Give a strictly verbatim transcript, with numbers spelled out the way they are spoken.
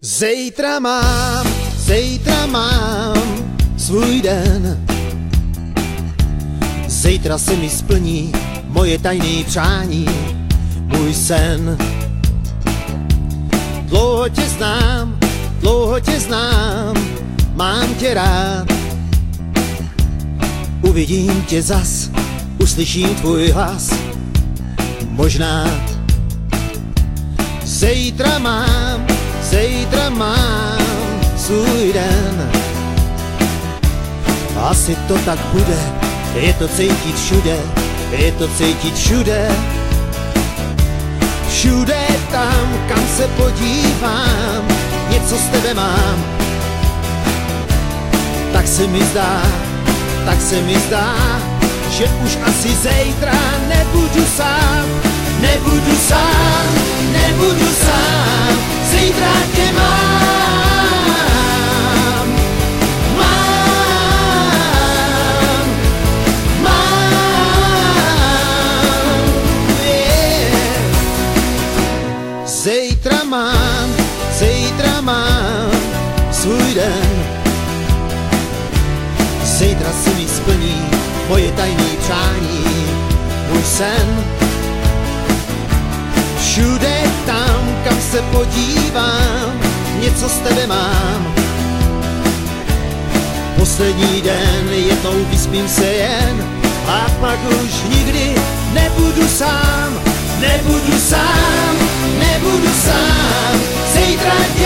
Zítra mám, zítra mám svůj den. Zítra se mi splní moje tajné přání, můj sen. Dlouho tě znám, dlouho tě znám, mám tě rád. Uvidím tě zas, uslyším tvůj hlas, možná. Zítra mám, zítra mám svůj den. Asi to tak bude, je to cítit všude, je to cítit všude. Všude tam, kam se podívám, něco z tebe mám. Tak se mi zdá, tak se mi zdá, že už asi zítra nebudu sám. Nebudu sám, nebudu sám, zítra tě mám. Mám, mám, yeah. Zítra mám, zítra mám svůj den. Zítra se mi splní moje tajné přání, můj sen. Všude tam, kam se podívám, něco z tebe mám. Poslední den je tou, vyspím se jen, a pak už nikdy nebudu sám. Nebudu sám, nebudu sám, zítra tě